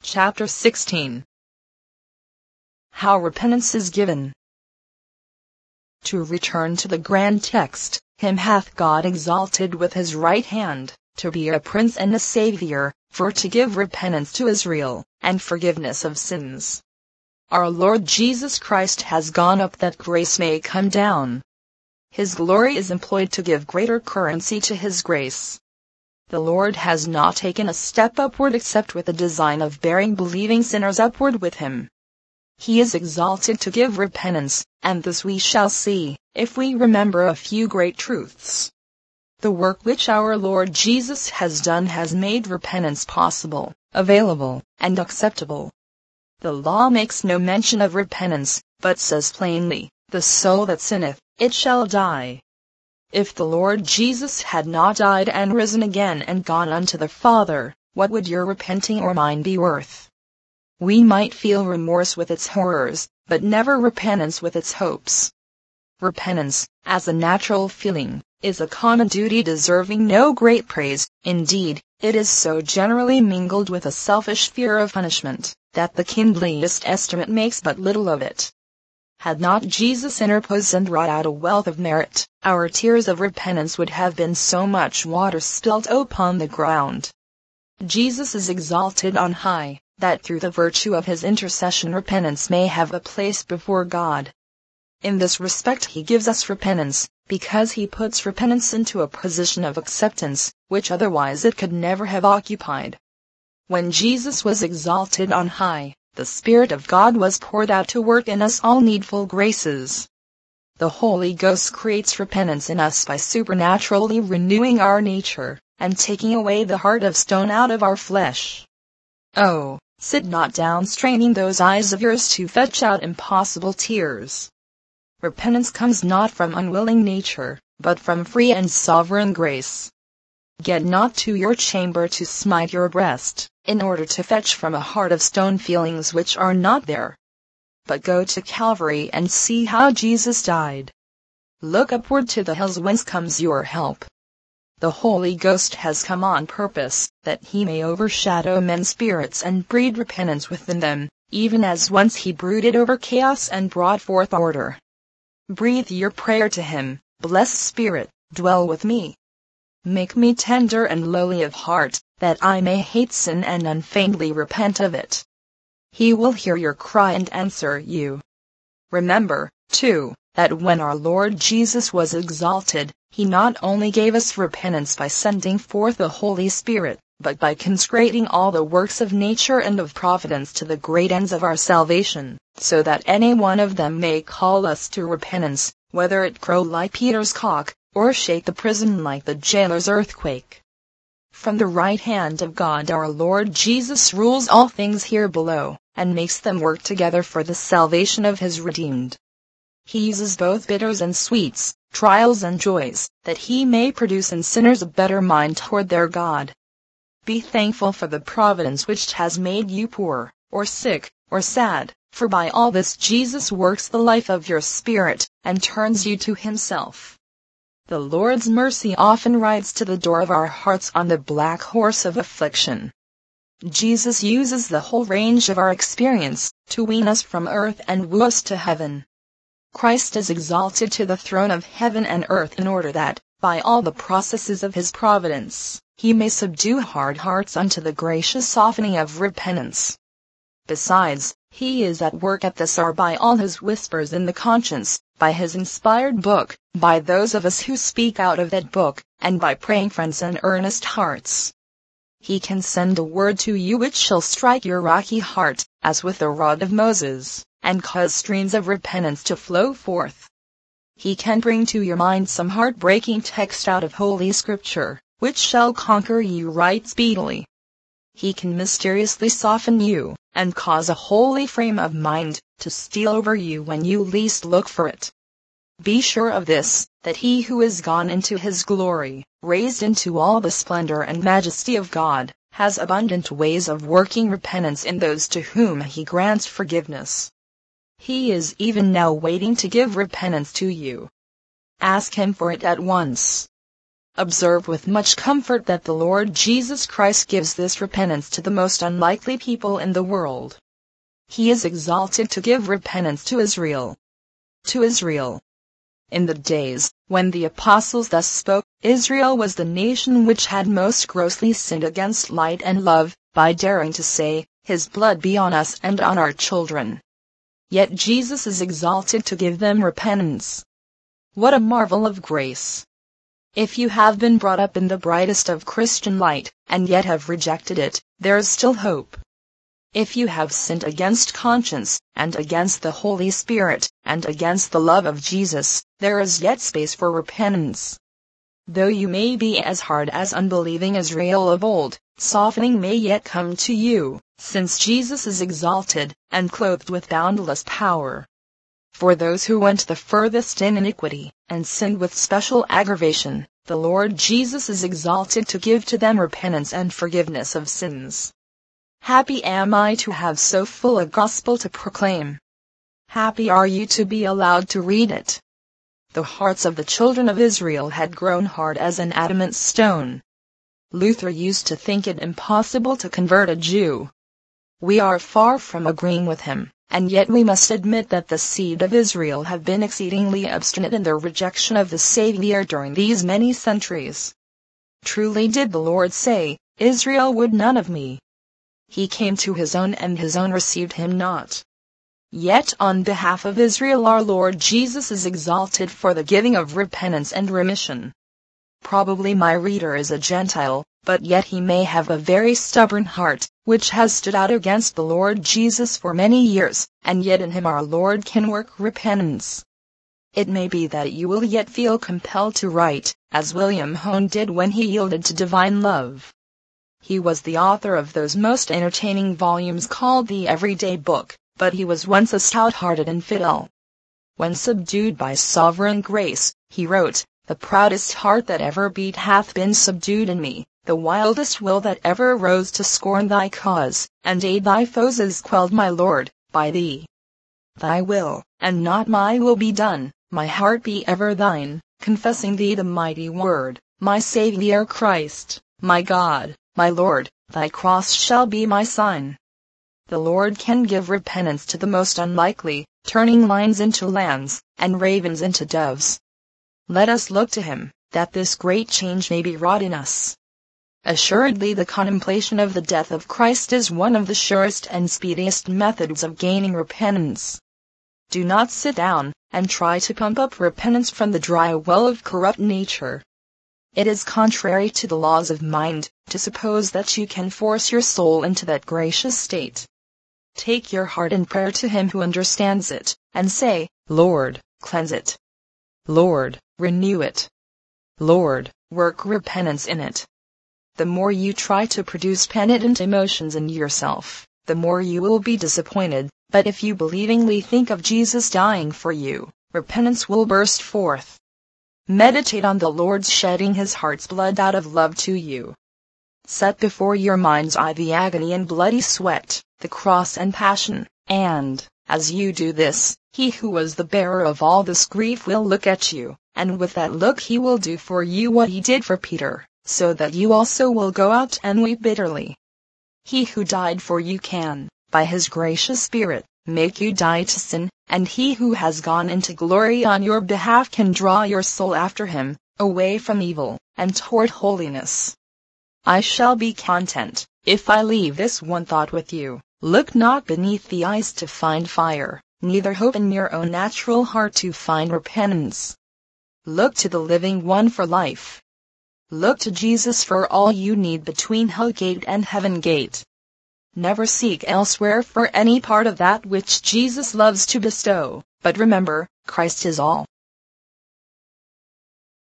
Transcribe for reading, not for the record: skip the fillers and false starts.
Chapter 16. How repentance is given. To return to the grand text, him hath God exalted with his right hand, to be a prince and a savior, for to give repentance to Israel, and forgiveness of sins. Our Lord Jesus Christ has gone up that grace may come down. His glory is employed to give greater currency to his grace. The Lord has not taken a step upward except with the design of bearing believing sinners upward with him. He is exalted to give repentance, and this we shall see, if we remember a few great truths. The work which our Lord Jesus has done has made repentance possible, available, and acceptable. The law makes no mention of repentance, but says plainly, "The soul that sinneth, it shall die." If the Lord Jesus had not died and risen again and gone unto the Father, what would your repenting or mine be worth? We might feel remorse with its horrors, but never repentance with its hopes. Repentance, as a natural feeling, is a common duty deserving no great praise. Indeed, it is so generally mingled with a selfish fear of punishment, that the kindliest estimate makes but little of it. Had not Jesus interposed and wrought out a wealth of merit, our tears of repentance would have been so much water spilt upon the ground. Jesus is exalted on high, that through the virtue of his intercession repentance may have a place before God. In this respect he gives us repentance, because he puts repentance into a position of acceptance, which otherwise it could never have occupied. When Jesus was exalted on high, the Spirit of God was poured out to work in us all needful graces. The Holy Ghost creates repentance in us by supernaturally renewing our nature, and taking away the heart of stone out of our flesh. Oh, sit not down straining those eyes of yours to fetch out impossible tears. Repentance comes not from unwilling nature, but from free and sovereign grace. Get not to your chamber to smite your breast, in order to fetch from a heart of stone feelings which are not there. But go to Calvary and see how Jesus died. Look upward to the hills whence comes your help. The Holy Ghost has come on purpose, that he may overshadow men's spirits and breed repentance within them, even as once he brooded over chaos and brought forth order. Breathe your prayer to him, "Blessed Spirit, dwell with me. Make me tender and lowly of heart, that I may hate sin and unfeignedly repent of it." He will hear your cry and answer you. Remember, too, that when our Lord Jesus was exalted, he not only gave us repentance by sending forth the Holy Spirit, but by consecrating all the works of nature and of providence to the great ends of our salvation, so that any one of them may call us to repentance, whether it crow like Peter's cock, or shake the prison like the jailer's earthquake. From the right hand of God our Lord Jesus rules all things here below, and makes them work together for the salvation of his redeemed. He uses both bitters and sweets, trials and joys, that he may produce in sinners a better mind toward their God. Be thankful for the providence which has made you poor, or sick, or sad, for by all this Jesus works the life of your spirit, and turns you to himself. The Lord's mercy often rides to the door of our hearts on the black horse of affliction. Jesus uses the whole range of our experience, to wean us from earth and woo us to heaven. Christ is exalted to the throne of heaven and earth in order that, by all the processes of his providence, he may subdue hard hearts unto the gracious softening of repentance. Besides, he is at work at this hour by all his whispers in the conscience, by his inspired book, by those of us who speak out of that book, and by praying friends and earnest hearts. He can send a word to you which shall strike your rocky heart, as with the rod of Moses, and cause streams of repentance to flow forth. He can bring to your mind some heart-breaking text out of Holy Scripture, which shall conquer you right speedily. He can mysteriously soften you, and cause a holy frame of mind to steal over you when you least look for it. Be sure of this, that he who is gone into his glory, raised into all the splendor and majesty of God, has abundant ways of working repentance in those to whom he grants forgiveness. He is even now waiting to give repentance to you. Ask him for it at once. Observe with much comfort that the Lord Jesus Christ gives this repentance to the most unlikely people in the world. He is exalted to give repentance to Israel. To Israel. In the days when the apostles thus spoke, Israel was the nation which had most grossly sinned against light and love, by daring to say, "His blood be on us and on our children." Yet Jesus is exalted to give them repentance. What a marvel of grace! If you have been brought up in the brightest of Christian light, and yet have rejected it, there is still hope. If you have sinned against conscience, and against the Holy Spirit, and against the love of Jesus, there is yet space for repentance. Though you may be as hard as unbelieving Israel of old, softening may yet come to you, since Jesus is exalted, and clothed with boundless power. For those who went the furthest in iniquity, and sinned with special aggravation, the Lord Jesus is exalted to give to them repentance and forgiveness of sins. Happy am I to have so full a gospel to proclaim. Happy are you to be allowed to read it. The hearts of the children of Israel had grown hard as an adamant stone. Luther used to think it impossible to convert a Jew. We are far from agreeing with him, and yet we must admit that the seed of Israel have been exceedingly obstinate in their rejection of the Savior during these many centuries. Truly did the Lord say, "Israel would none of me." He came to his own, and his own received him not. Yet on behalf of Israel our Lord Jesus is exalted for the giving of repentance and remission. Probably my reader is a Gentile, but yet he may have a very stubborn heart, which has stood out against the Lord Jesus for many years, and yet in him our Lord can work repentance. It may be that you will yet feel compelled to write, as William Hone did when he yielded to divine love. He was the author of those most entertaining volumes called the Everyday Book, but he was once a stout-hearted infidel. When subdued by sovereign grace, he wrote, "The proudest heart that ever beat hath been subdued in me, the wildest will that ever rose to scorn thy cause, and aid thy foes is quelled, my Lord, by thee. Thy will, and not my will be done, my heart be ever thine, confessing thee the mighty word, my Saviour Christ, my God, my Lord, thy cross shall be my sign." The Lord can give repentance to the most unlikely, turning lions into lambs, and ravens into doves. Let us look to him, that this great change may be wrought in us. Assuredly the contemplation of the death of Christ is one of the surest and speediest methods of gaining repentance. Do not sit down, and try to pump up repentance from the dry well of corrupt nature. It is contrary to the laws of mind, to suppose that you can force your soul into that gracious state. Take your heart in prayer to him who understands it, and say, "Lord, cleanse it. Lord, renew it. Lord, work repentance in it." The more you try to produce penitent emotions in yourself, the more you will be disappointed, but if you believingly think of Jesus dying for you, repentance will burst forth. Meditate on the Lord's shedding his heart's blood out of love to you. Set before your mind's eye the agony and bloody sweat, the cross and passion, and, as you do this, he who was the bearer of all this grief will look at you, and with that look he will do for you what he did for Peter, so that you also will go out and weep bitterly. He who died for you can, by his gracious Spirit, make you die to sin, and he who has gone into glory on your behalf can draw your soul after him, away from evil, and toward holiness. I shall be content, if I leave this one thought with you: look not beneath the ice to find fire, neither hope in your own natural heart to find repentance. Look to the living one for life. Look to Jesus for all you need between hell gate and heaven gate. Never seek elsewhere for any part of that which Jesus loves to bestow, but remember, Christ is all.